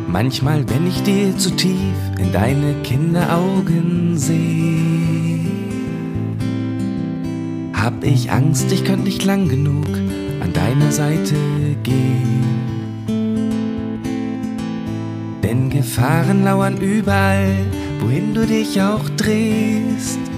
Manchmal, wenn ich dir zu tief in deine Kinderaugen seh, hab ich Angst, ich könnt nicht lang genug an deiner Seite gehen. Denn Gefahren lauern überall, wohin du dich auch drehst.